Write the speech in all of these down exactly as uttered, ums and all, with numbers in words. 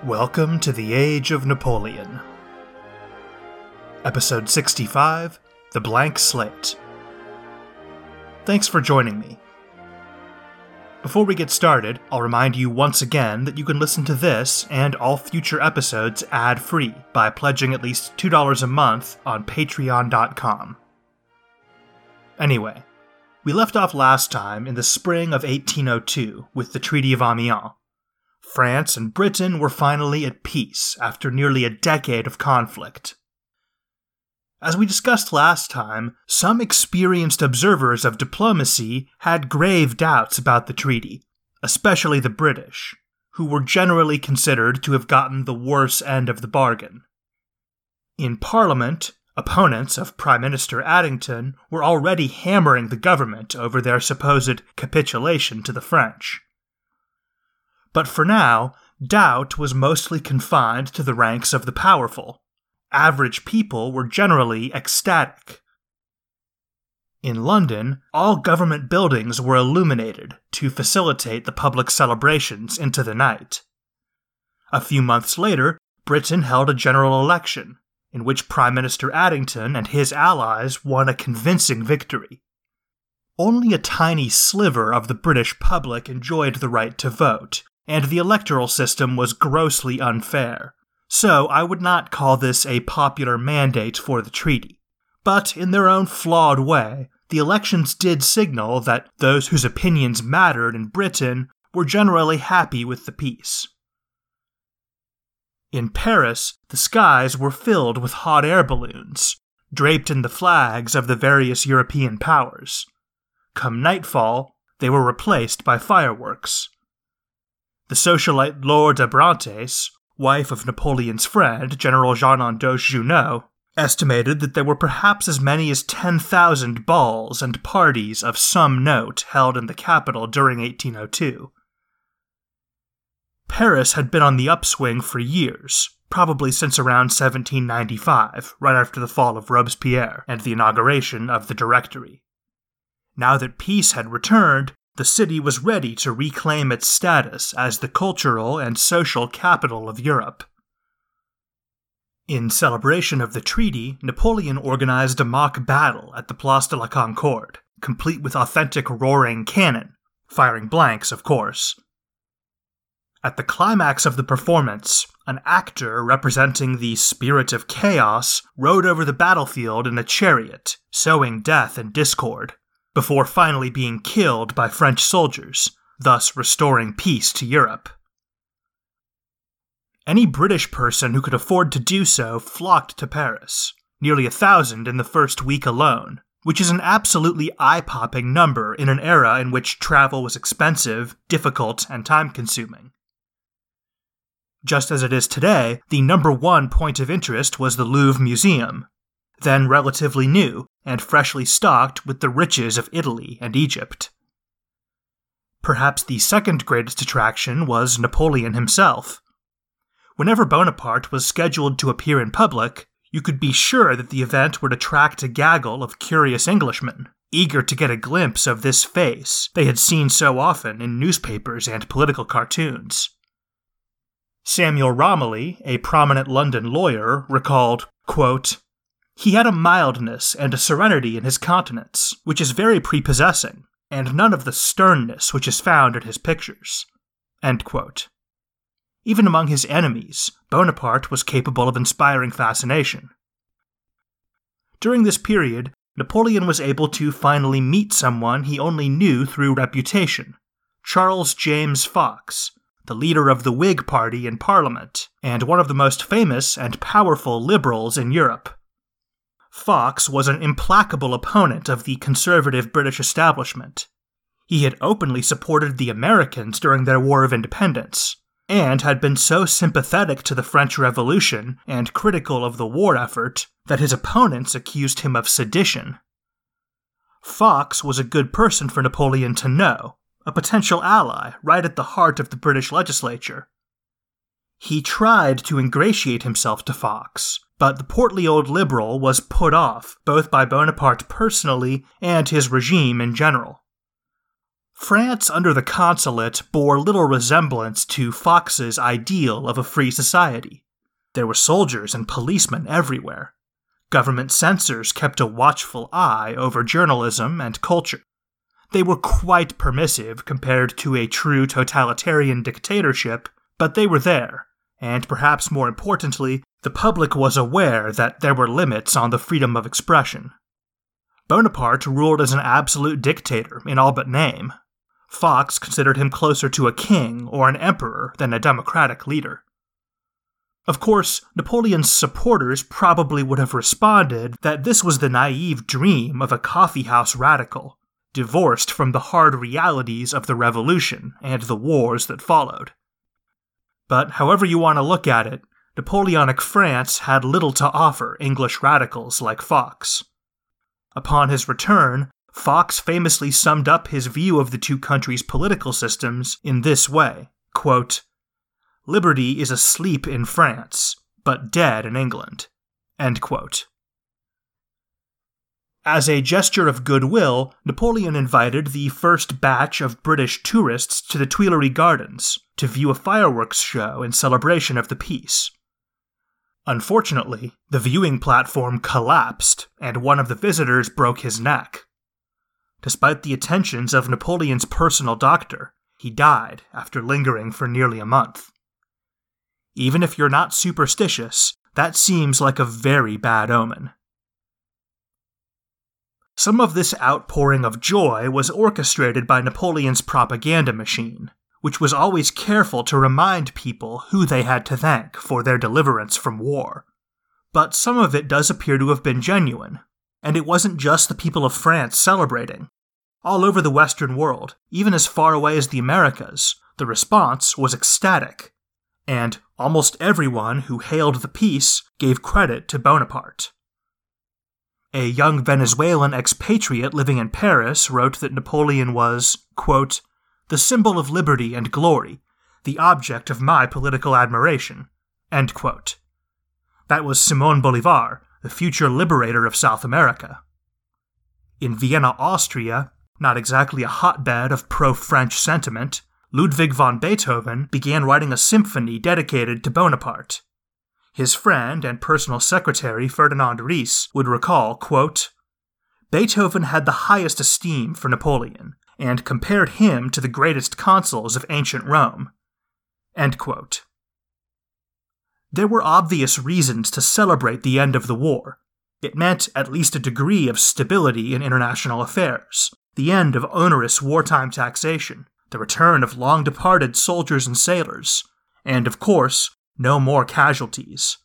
Welcome to the Age of Napoleon. Episode sixty-five, The Blank Slate. Thanks for joining me. Before we get started, I'll remind you once again that you can listen to this and all future episodes ad-free by pledging at least two dollars a month on patreon dot com. Anyway, we left off last time in the spring of eighteen oh two with the Treaty of Amiens. France and Britain were finally at peace after nearly a decade of conflict. As we discussed last time, some experienced observers of diplomacy had grave doubts about the treaty, especially the British, who were generally considered to have gotten the worse end of the bargain. In Parliament, opponents of Prime Minister Addington were already hammering the government over their supposed capitulation to the French. But for now, doubt was mostly confined to the ranks of the powerful. Average people were generally ecstatic. In London, all government buildings were illuminated to facilitate the public celebrations into the night. A few months later, Britain held a general election, in which Prime Minister Addington and his allies won a convincing victory. Only a tiny sliver of the British public enjoyed the right to vote, and the electoral system was grossly unfair, so I would not call this a popular mandate for the treaty. But in their own flawed way, the elections did signal that those whose opinions mattered in Britain were generally happy with the peace. In Paris, the skies were filled with hot air balloons, draped in the flags of the various European powers. Come nightfall, they were replaced by fireworks. The socialite Laure d'Abrantes, wife of Napoleon's friend, General Jean-Andoche Junot, estimated that there were perhaps as many as ten thousand balls and parties of some note held in the capital during eighteen oh two. Paris had been on the upswing for years, probably since around seventeen ninety-five, right after the fall of Robespierre and the inauguration of the Directory. Now that peace had returned, the city was ready to reclaim its status as the cultural and social capital of Europe. In celebration of the treaty, Napoleon organized a mock battle at the Place de la Concorde, complete with authentic roaring cannon, firing blanks, of course. At the climax of the performance, an actor representing the spirit of chaos rode over the battlefield in a chariot, sowing death and discord, before finally being killed by French soldiers, thus restoring peace to Europe. Any British person who could afford to do so flocked to Paris, nearly a thousand in the first week alone, which is an absolutely eye-popping number in an era in which travel was expensive, difficult, and time-consuming. Just as it is today, the number one point of interest was the Louvre Museum, then relatively new and freshly stocked with the riches of Italy and Egypt. Perhaps the second greatest attraction was Napoleon himself. Whenever Bonaparte was scheduled to appear in public, you could be sure that the event would attract a gaggle of curious Englishmen, eager to get a glimpse of this face they had seen so often in newspapers and political cartoons. Samuel Romilly, a prominent London lawyer, recalled, quote, "He had a mildness and a serenity in his countenance, which is very prepossessing, and none of the sternness which is found in his pictures." End quote. Even among his enemies, Bonaparte was capable of inspiring fascination. During this period, Napoleon was able to finally meet someone he only knew through reputation, Charles James Fox, the leader of the Whig Party in Parliament, and one of the most famous and powerful liberals in Europe. Fox was an implacable opponent of the conservative British establishment. He had openly supported the Americans during their War of Independence, and had been so sympathetic to the French Revolution and critical of the war effort that his opponents accused him of sedition. Fox was a good person for Napoleon to know, a potential ally right at the heart of the British legislature. He tried to ingratiate himself to Fox, but the portly old liberal was put off both by Bonaparte personally and his regime in general. France under the consulate bore little resemblance to Fox's ideal of a free society. There were soldiers and policemen everywhere. Government censors kept a watchful eye over journalism and culture. They were quite permissive compared to a true totalitarian dictatorship, but they were there, and perhaps more importantly, the public was aware that there were limits on the freedom of expression. Bonaparte ruled as an absolute dictator in all but name. Fox considered him closer to a king or an emperor than a democratic leader. Of course, Napoleon's supporters probably would have responded that this was the naive dream of a coffeehouse radical, divorced from the hard realities of the revolution and the wars that followed. But however you want to look at it, Napoleonic France had little to offer English radicals like Fox. Upon his return, Fox famously summed up his view of the two countries' political systems in this way, quote, "Liberty is asleep in France, but dead in England." End quote. As a gesture of goodwill, Napoleon invited the first batch of British tourists to the Tuileries Gardens to view a fireworks show in celebration of the peace. Unfortunately, the viewing platform collapsed, and one of the visitors broke his neck. Despite the attentions of Napoleon's personal doctor, he died after lingering for nearly a month. Even if you're not superstitious, that seems like a very bad omen. Some of this outpouring of joy was orchestrated by Napoleon's propaganda machine, which was always careful to remind people who they had to thank for their deliverance from war. But some of it does appear to have been genuine, and it wasn't just the people of France celebrating. All over the Western world, even as far away as the Americas, the response was ecstatic, and almost everyone who hailed the peace gave credit to Bonaparte. A young Venezuelan expatriate living in Paris wrote that Napoleon was, quote, "the symbol of liberty and glory, the object of my political admiration," end quote. That was Simón Bolívar, the future liberator of South America. In Vienna, Austria, not exactly a hotbed of pro-French sentiment, Ludwig van Beethoven began writing a symphony dedicated to Bonaparte. His friend and personal secretary Ferdinand Ries would recall, quote, "Beethoven had the highest esteem for Napoleon, and compared him to the greatest consuls of ancient Rome." End quote. There were obvious reasons to celebrate the end of the war. It meant at least a degree of stability in international affairs, the end of onerous wartime taxation, the return of long-departed soldiers and sailors, and, of course, no more casualties.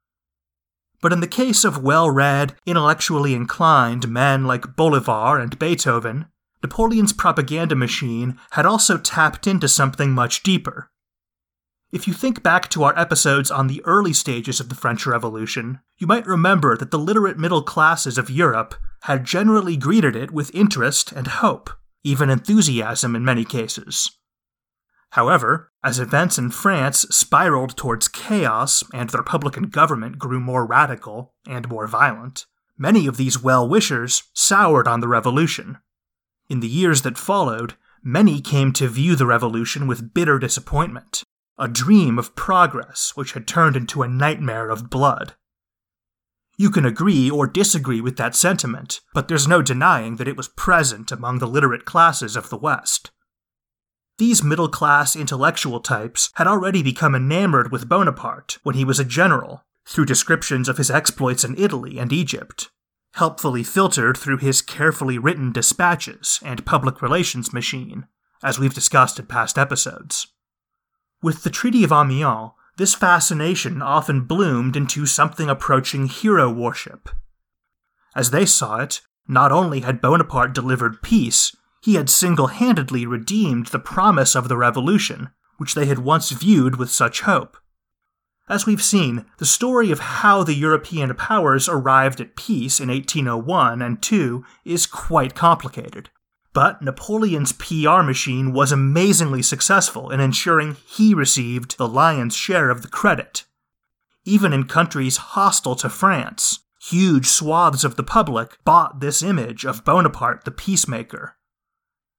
But in the case of well-read, intellectually inclined men like Bolívar and Beethoven, Napoleon's propaganda machine had also tapped into something much deeper. If you think back to our episodes on the early stages of the French Revolution, you might remember that the literate middle classes of Europe had generally greeted it with interest and hope, even enthusiasm in many cases. However, as events in France spiraled towards chaos and the Republican government grew more radical and more violent, many of these well-wishers soured on the revolution. In the years that followed, many came to view the revolution with bitter disappointment, a dream of progress which had turned into a nightmare of blood. You can agree or disagree with that sentiment, but there's no denying that it was present among the literate classes of the West. These middle-class intellectual types had already become enamored with Bonaparte when he was a general, through descriptions of his exploits in Italy and Egypt, helpfully filtered through his carefully written dispatches and public relations machine, as we've discussed in past episodes. With the Treaty of Amiens, this fascination often bloomed into something approaching hero worship. As they saw it, not only had Bonaparte delivered peace, he had single-handedly redeemed the promise of the revolution, which they had once viewed with such hope. As we've seen, the story of how the European powers arrived at peace in eighteen oh one and two is quite complicated. But Napoleon's P R machine was amazingly successful in ensuring he received the lion's share of the credit. Even in countries hostile to France, huge swaths of the public bought this image of Bonaparte the peacemaker.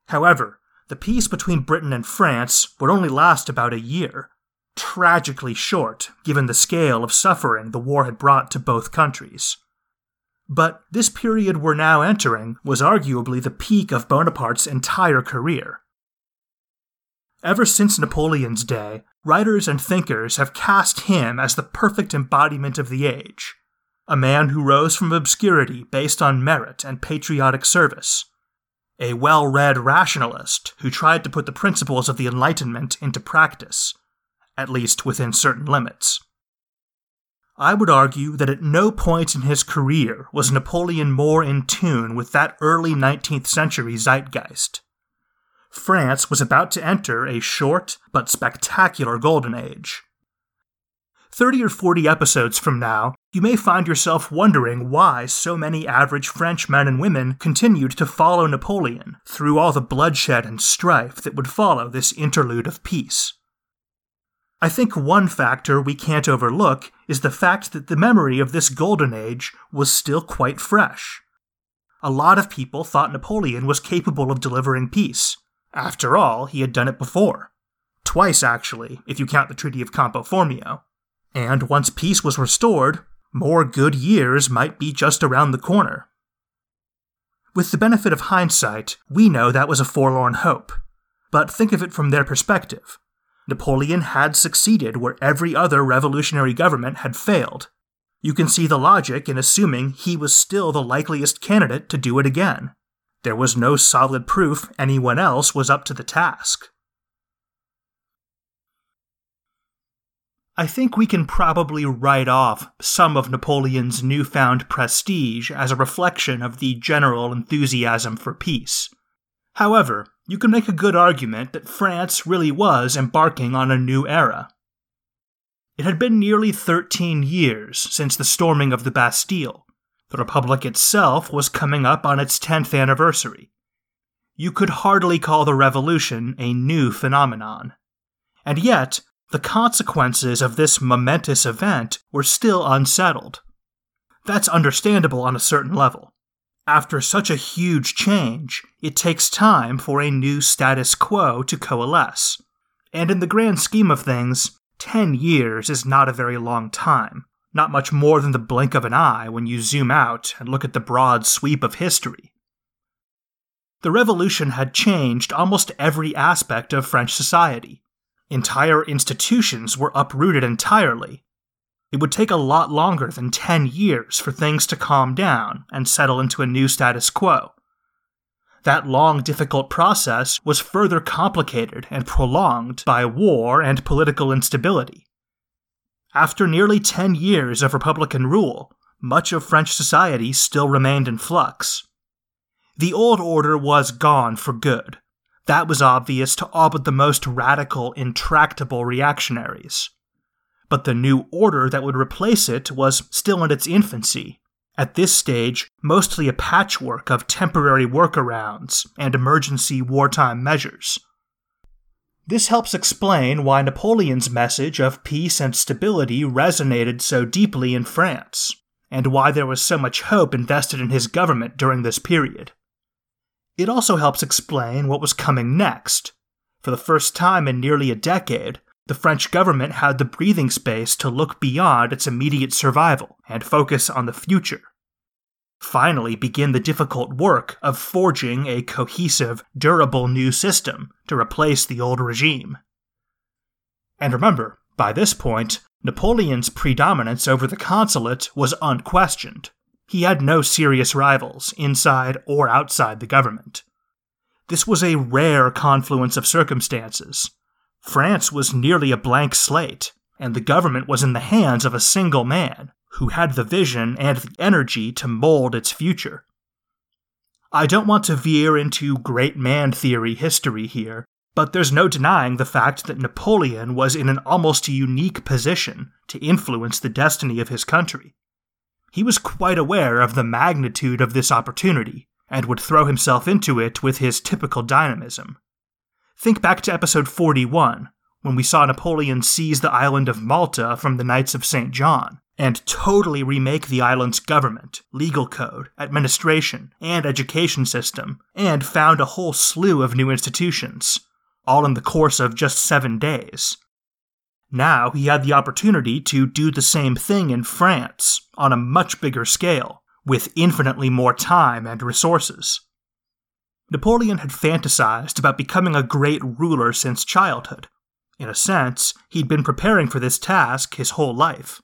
However, the peace between Britain and France would only last about a year, tragically short given the scale of suffering the war had brought to both countries. But this period we're now entering was arguably the peak of Bonaparte's entire career. Ever since Napoleon's day, writers and thinkers have cast him as the perfect embodiment of the age, a man who rose from obscurity based on merit and patriotic service, a well-read rationalist who tried to put the principles of the Enlightenment into practice, at least within certain limits. I would argue that at no point in his career was Napoleon more in tune with that early nineteenth century zeitgeist. France was about to enter a short but spectacular golden age. Thirty or forty episodes from now, you may find yourself wondering why so many average French men and women continued to follow Napoleon through all the bloodshed and strife that would follow this interlude of peace. I think one factor we can't overlook is the fact that the memory of this golden age was still quite fresh. A lot of people thought Napoleon was capable of delivering peace. After all, he had done it before. Twice, actually, if you count the Treaty of Campo Formio. And once peace was restored, more good years might be just around the corner. With the benefit of hindsight, we know that was a forlorn hope. But think of it from their perspective. Napoleon had succeeded where every other revolutionary government had failed. You can see the logic in assuming he was still the likeliest candidate to do it again. There was no solid proof anyone else was up to the task. I think we can probably write off some of Napoleon's newfound prestige as a reflection of the general enthusiasm for peace. However, you can make a good argument that France really was embarking on a new era. It had been nearly thirteen years since the storming of the Bastille. The Republic itself was coming up on its tenth anniversary. You could hardly call the Revolution a new phenomenon. And yet, the consequences of this momentous event were still unsettled. That's understandable on a certain level. After such a huge change, it takes time for a new status quo to coalesce. And in the grand scheme of things, ten years is not a very long time. Not much more than the blink of an eye when you zoom out and look at the broad sweep of history. The Revolution had changed almost every aspect of French society. Entire institutions were uprooted entirely. It would take a lot longer than ten years for things to calm down and settle into a new status quo. That long, difficult process was further complicated and prolonged by war and political instability. After nearly ten years of Republican rule, much of French society still remained in flux. The old order was gone for good. That was obvious to all but the most radical, intractable reactionaries. But the new order that would replace it was still in its infancy. At this stage, mostly a patchwork of temporary workarounds and emergency wartime measures. This helps explain why Napoleon's message of peace and stability resonated so deeply in France, and why there was so much hope invested in his government during this period. It also helps explain what was coming next. For the first time in nearly a decade, the French government had the breathing space to look beyond its immediate survival and focus on the future. Finally begin the difficult work of forging a cohesive, durable new system to replace the old regime. And remember, by this point, Napoleon's predominance over the consulate was unquestioned. He had no serious rivals, inside or outside the government. This was a rare confluence of circumstances. France was nearly a blank slate, and the government was in the hands of a single man, who had the vision and the energy to mold its future. I don't want to veer into great man theory history here, but there's no denying the fact that Napoleon was in an almost unique position to influence the destiny of his country. He was quite aware of the magnitude of this opportunity, and would throw himself into it with his typical dynamism. Think back to episode forty-one, when we saw Napoleon seize the island of Malta from the Knights of Saint John, and totally remake the island's government, legal code, administration, and education system, and found a whole slew of new institutions, all in the course of just seven days. Now he had the opportunity to do the same thing in France, on a much bigger scale, with infinitely more time and resources. Napoleon had fantasized about becoming a great ruler since childhood. In a sense, he'd been preparing for this task his whole life.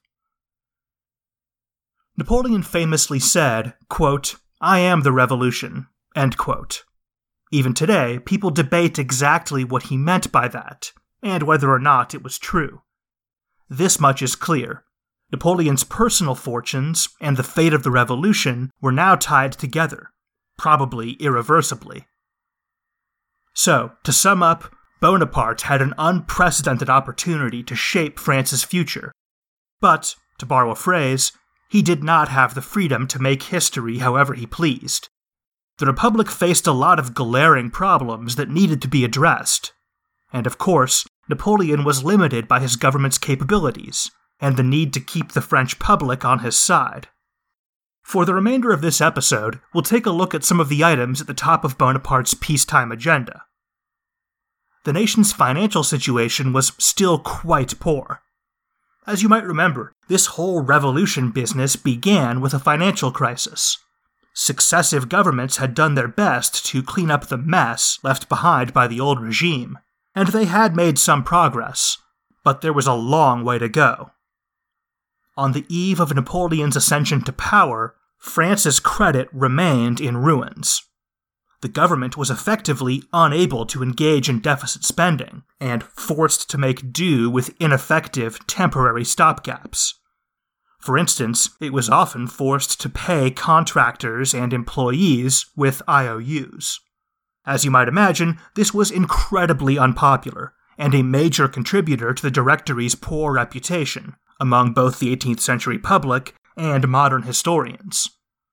Napoleon famously said, quote, "I am the revolution," end quote. Even today, people debate exactly what he meant by that, and whether or not it was true. This much is clear. Napoleon's personal fortunes and the fate of the revolution were now tied together, probably irreversibly. So, to sum up, Bonaparte had an unprecedented opportunity to shape France's future. But, to borrow a phrase, he did not have the freedom to make history however he pleased. The Republic faced a lot of glaring problems that needed to be addressed. And of course, Napoleon was limited by his government's capabilities, and the need to keep the French public on his side. For the remainder of this episode, we'll take a look at some of the items at the top of Bonaparte's peacetime agenda. The nation's financial situation was still quite poor. As you might remember, this whole revolution business began with a financial crisis. Successive governments had done their best to clean up the mess left behind by the old regime, and they had made some progress, but there was a long way to go. On the eve of Napoleon's ascension to power, France's credit remained in ruins. The government was effectively unable to engage in deficit spending, and forced to make do with ineffective temporary stopgaps. For instance, it was often forced to pay contractors and employees with I O Us. As you might imagine, this was incredibly unpopular, and a major contributor to the Directory's poor reputation among both the eighteenth century public and modern historians.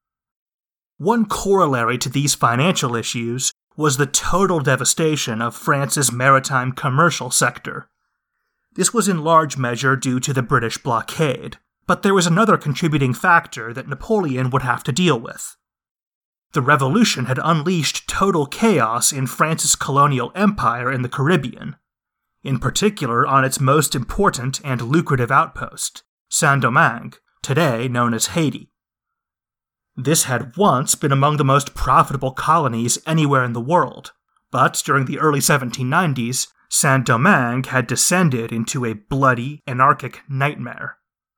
One corollary to these financial issues was the total devastation of France's maritime commercial sector. This was in large measure due to the British blockade, but there was another contributing factor that Napoleon would have to deal with. The revolution had unleashed total chaos in France's colonial empire in the Caribbean, in particular on its most important and lucrative outpost, Saint-Domingue, today known as Haiti. This had once been among the most profitable colonies anywhere in the world, but during the early seventeen nineties, Saint-Domingue had descended into a bloody, anarchic nightmare.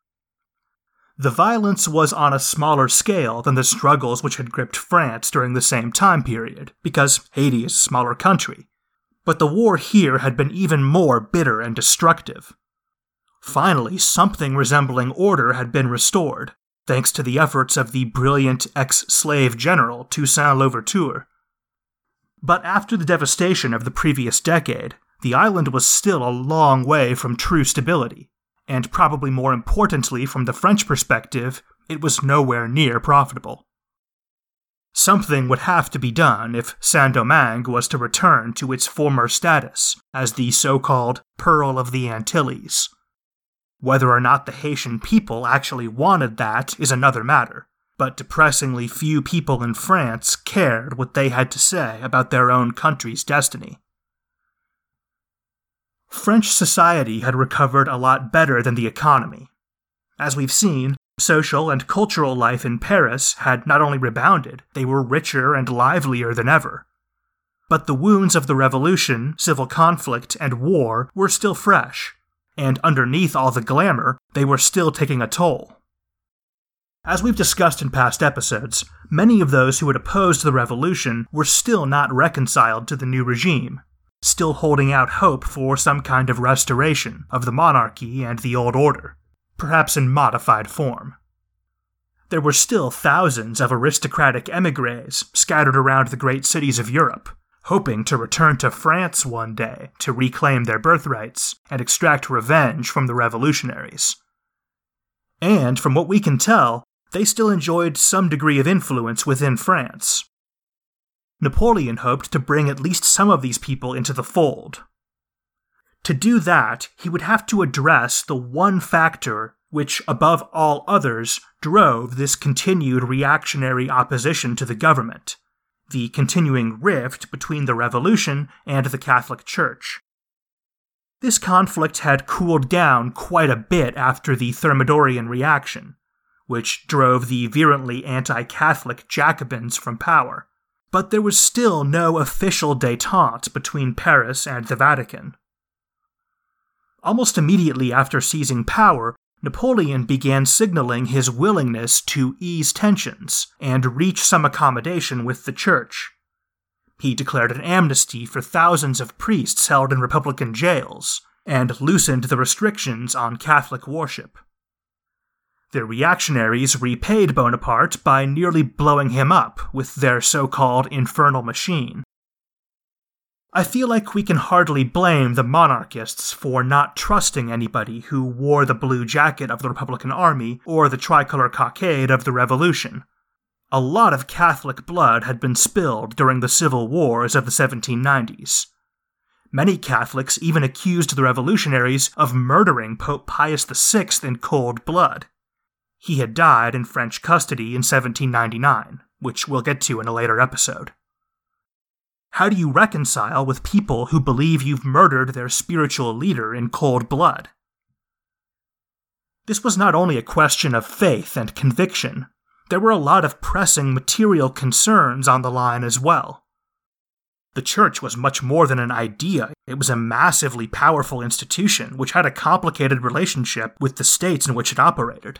The violence was on a smaller scale than the struggles which had gripped France during the same time period, because Haiti is a smaller country. But the war here had been even more bitter and destructive. Finally, something resembling order had been restored, thanks to the efforts of the brilliant ex-slave general Toussaint Louverture. But after the devastation of the previous decade, the island was still a long way from true stability, and probably more importantly from the French perspective, it was nowhere near profitable. Something would have to be done if Saint-Domingue was to return to its former status as the so-called Pearl of the Antilles. Whether or not the Haitian people actually wanted that is another matter, but depressingly few people in France cared what they had to say about their own country's destiny. French society had recovered a lot better than the economy. As we've seen, social and cultural life in Paris had not only rebounded, they were richer and livelier than ever. But the wounds of the revolution, civil conflict, and war were still fresh, and underneath all the glamour, they were still taking a toll. As we've discussed in past episodes, many of those who had opposed the revolution were still not reconciled to the new regime, still holding out hope for some kind of restoration of the monarchy and the old order, perhaps in modified form. There were still thousands of aristocratic émigrés scattered around the great cities of Europe, hoping to return to France one day to reclaim their birthrights and extract revenge from the revolutionaries. And from what we can tell, they still enjoyed some degree of influence within France. Napoleon hoped to bring at least some of these people into the fold. To do that, he would have to address the one factor which, above all others, drove this continued reactionary opposition to the government, the continuing rift between the Revolution and the Catholic Church. This conflict had cooled down quite a bit after the Thermidorian reaction, which drove the virulently anti-Catholic Jacobins from power, but there was still no official détente between Paris and the Vatican. Almost immediately after seizing power, Napoleon began signaling his willingness to ease tensions and reach some accommodation with the Church. He declared an amnesty for thousands of priests held in Republican jails, and loosened the restrictions on Catholic worship. The reactionaries repaid Bonaparte by nearly blowing him up with their so-called infernal machine. I feel like we can hardly blame the monarchists for not trusting anybody who wore the blue jacket of the Republican Army or the tricolor cockade of the Revolution. A lot of Catholic blood had been spilled during the civil wars of the seventeen nineties. Many Catholics even accused the revolutionaries of murdering Pope Pius the Sixth in cold blood. He had died in French custody in seventeen ninety-nine, which we'll get to in a later episode. How do you reconcile with people who believe you've murdered their spiritual leader in cold blood? This was not only a question of faith and conviction. There were a lot of pressing material concerns on the line as well. The Church was much more than an idea. It was a massively powerful institution which had a complicated relationship with the states in which it operated.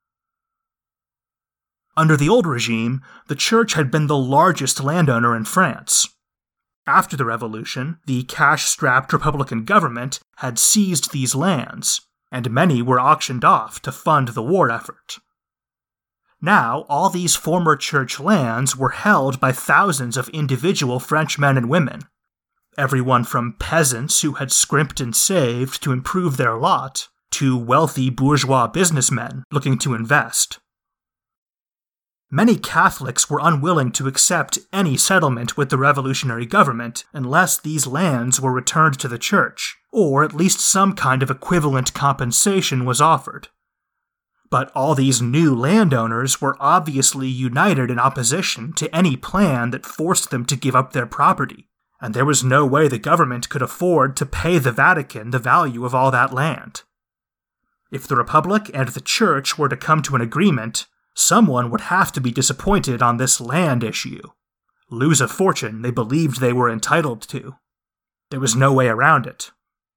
Under the old regime, the Church had been the largest landowner in France. After the Revolution, the cash-strapped Republican government had seized these lands, and many were auctioned off to fund the war effort. Now, all these former Church lands were held by thousands of individual French men and women, everyone from peasants who had scrimped and saved to improve their lot, to wealthy bourgeois businessmen looking to invest. Many Catholics were unwilling to accept any settlement with the revolutionary government unless these lands were returned to the Church, or at least some kind of equivalent compensation was offered. But all these new landowners were obviously united in opposition to any plan that forced them to give up their property, and there was no way the government could afford to pay the Vatican the value of all that land. If the Republic and the Church were to come to an agreement, someone would have to be disappointed on this land issue, lose a fortune they believed they were entitled to. There was no way around it.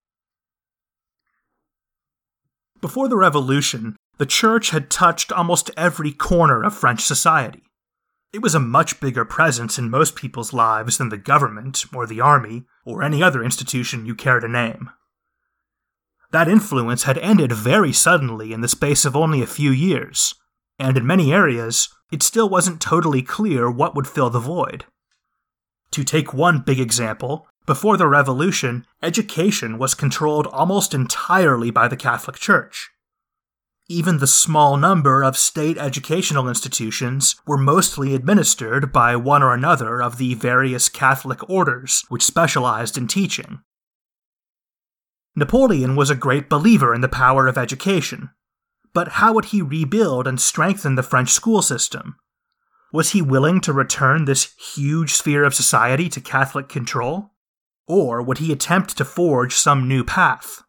Before the Revolution, the Church had touched almost every corner of French society. It was a much bigger presence in most people's lives than the government, or the army, or any other institution you care to name. That influence had ended very suddenly in the space of only a few years, and in many areas, it still wasn't totally clear what would fill the void. To take one big example, before the Revolution, education was controlled almost entirely by the Catholic Church. Even the small number of state educational institutions were mostly administered by one or another of the various Catholic orders which specialized in teaching. Napoleon was a great believer in the power of education. But how would he rebuild and strengthen the French school system? Was he willing to return this huge sphere of society to Catholic control? Or would he attempt to forge some new path?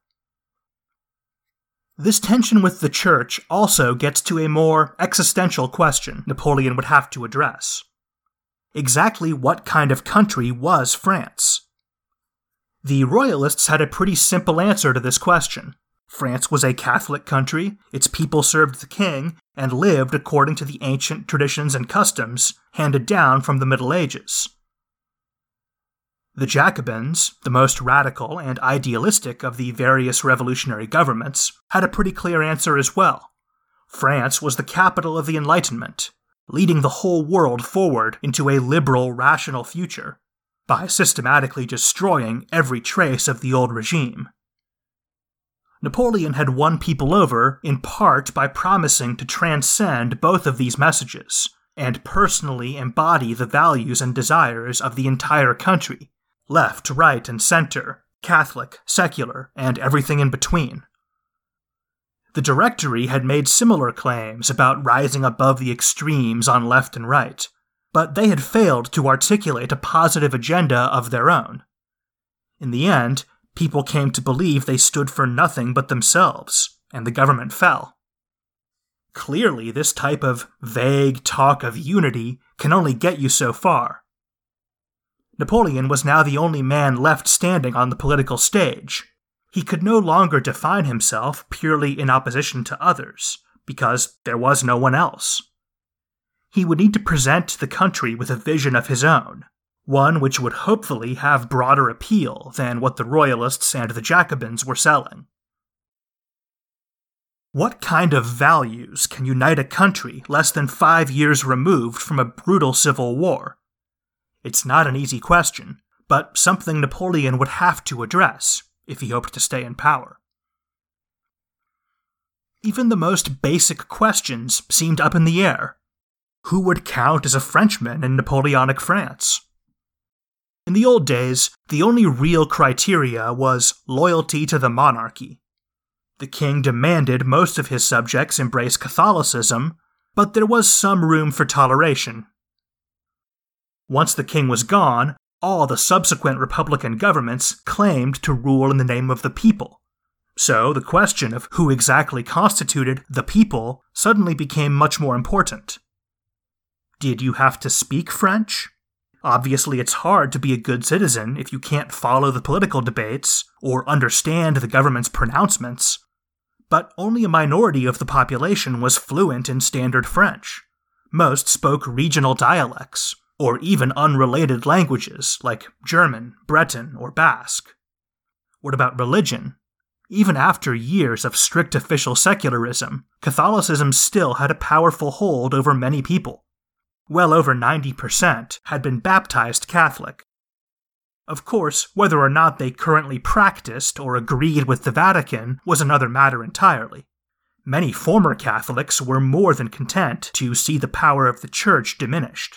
This tension with the Church also gets to a more existential question Napoleon would have to address. Exactly what kind of country was France? The Royalists had a pretty simple answer to this question. France was a Catholic country, its people served the king, and lived according to the ancient traditions and customs handed down from the Middle Ages. The Jacobins, the most radical and idealistic of the various revolutionary governments, had a pretty clear answer as well. France was the capital of the Enlightenment, leading the whole world forward into a liberal, rational future, by systematically destroying every trace of the old regime. Napoleon had won people over in part by promising to transcend both of these messages and personally embody the values and desires of the entire country, left, right, and center, Catholic, secular, and everything in between. The Directory had made similar claims about rising above the extremes on left and right, but they had failed to articulate a positive agenda of their own. In the end, people came to believe they stood for nothing but themselves, and the government fell. Clearly, this type of vague talk of unity can only get you so far. Napoleon was now the only man left standing on the political stage. He could no longer define himself purely in opposition to others, because there was no one else. He would need to present the country with a vision of his own, one which would hopefully have broader appeal than what the Royalists and the Jacobins were selling. What kind of values can unite a country less than five years removed from a brutal civil war? It's not an easy question, but something Napoleon would have to address if he hoped to stay in power. Even the most basic questions seemed up in the air. Who would count as a Frenchman in Napoleonic France? In the old days, the only real criteria was loyalty to the monarchy. The king demanded most of his subjects embrace Catholicism, but there was some room for toleration. Once the king was gone, all the subsequent Republican governments claimed to rule in the name of the people. So the question of who exactly constituted the people suddenly became much more important. Did you have to speak French? Obviously, it's hard to be a good citizen if you can't follow the political debates or understand the government's pronouncements. But only a minority of the population was fluent in standard French. Most spoke regional dialects, or even unrelated languages like German, Breton, or Basque. What about religion? Even after years of strict official secularism, Catholicism still had a powerful hold over many people. Well over ninety percent had been baptized Catholic. Of course, whether or not they currently practiced or agreed with the Vatican was another matter entirely. Many former Catholics were more than content to see the power of the Church diminished.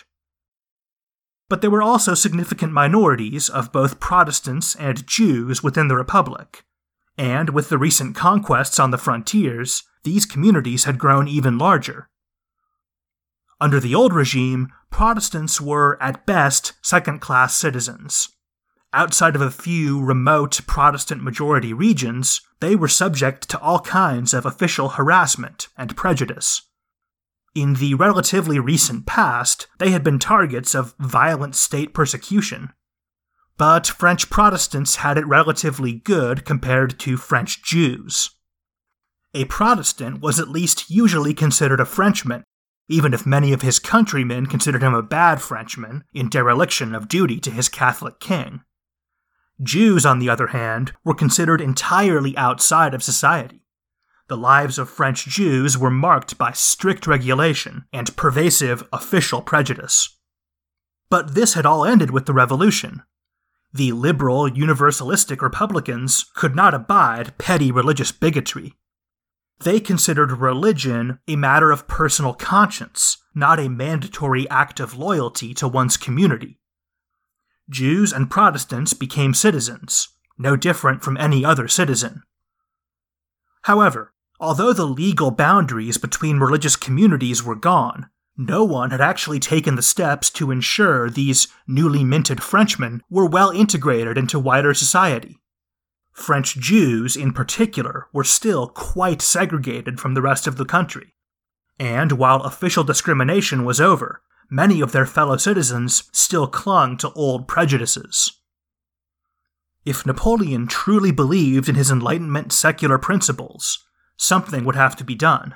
But there were also significant minorities of both Protestants and Jews within the Republic, and with the recent conquests on the frontiers, these communities had grown even larger. Under the old regime, Protestants were, at best, second-class citizens. Outside of a few remote Protestant-majority regions, they were subject to all kinds of official harassment and prejudice. In the relatively recent past, they had been targets of violent state persecution. But French Protestants had it relatively good compared to French Jews. A Protestant was at least usually considered a Frenchman, even if many of his countrymen considered him a bad Frenchman in dereliction of duty to his Catholic king. Jews, on the other hand, were considered entirely outside of society. The lives of French Jews were marked by strict regulation and pervasive official prejudice. But this had all ended with the Revolution. The liberal, universalistic Republicans could not abide petty religious bigotry. They considered religion a matter of personal conscience, not a mandatory act of loyalty to one's community. Jews and Protestants became citizens, no different from any other citizen. However, although the legal boundaries between religious communities were gone, no one had actually taken the steps to ensure these newly minted Frenchmen were well integrated into wider society. French Jews, in particular, were still quite segregated from the rest of the country. And while official discrimination was over, many of their fellow citizens still clung to old prejudices. If Napoleon truly believed in his Enlightenment secular principles, something would have to be done.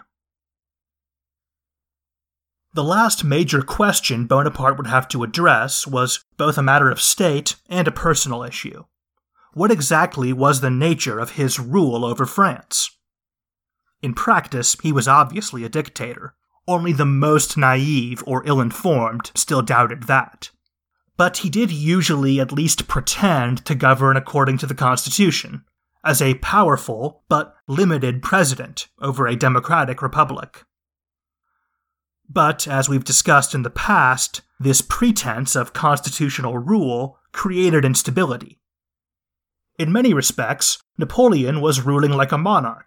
The last major question Bonaparte would have to address was both a matter of state and a personal issue. What exactly was the nature of his rule over France? In practice, he was obviously a dictator. Only the most naive or ill-informed still doubted that. But he did usually at least pretend to govern according to the Constitution, as a powerful but limited president over a democratic republic. But, as we've discussed in the past, this pretense of constitutional rule created instability. In many respects, Napoleon was ruling like a monarch,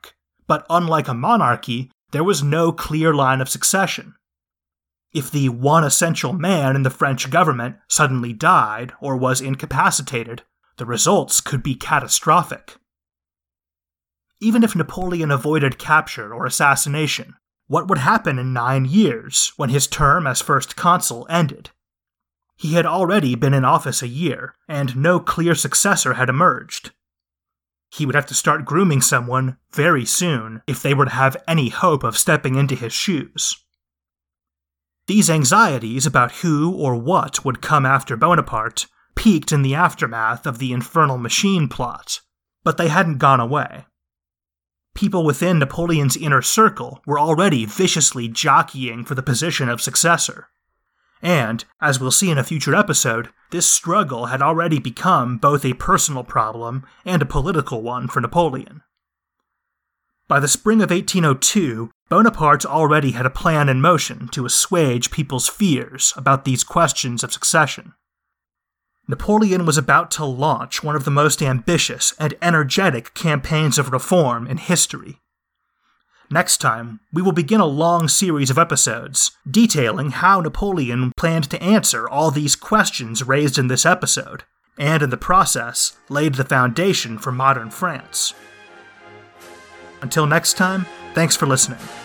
but unlike a monarchy, there was no clear line of succession. If the one essential man in the French government suddenly died or was incapacitated, the results could be catastrophic. Even if Napoleon avoided capture or assassination, what would happen in nine years when his term as first consul ended? He had already been in office a year, and no clear successor had emerged. He would have to start grooming someone very soon if they were to have any hope of stepping into his shoes. These anxieties about who or what would come after Bonaparte peaked in the aftermath of the Infernal Machine plot, but they hadn't gone away. People within Napoleon's inner circle were already viciously jockeying for the position of successor. And, as we'll see in a future episode, this struggle had already become both a personal problem and a political one for Napoleon. By the spring of eighteen oh two, Bonaparte already had a plan in motion to assuage people's fears about these questions of succession. Napoleon was about to launch one of the most ambitious and energetic campaigns of reform in history. Next time, we will begin a long series of episodes detailing how Napoleon planned to answer all these questions raised in this episode, and in the process, laid the foundation for modern France. Until next time, thanks for listening.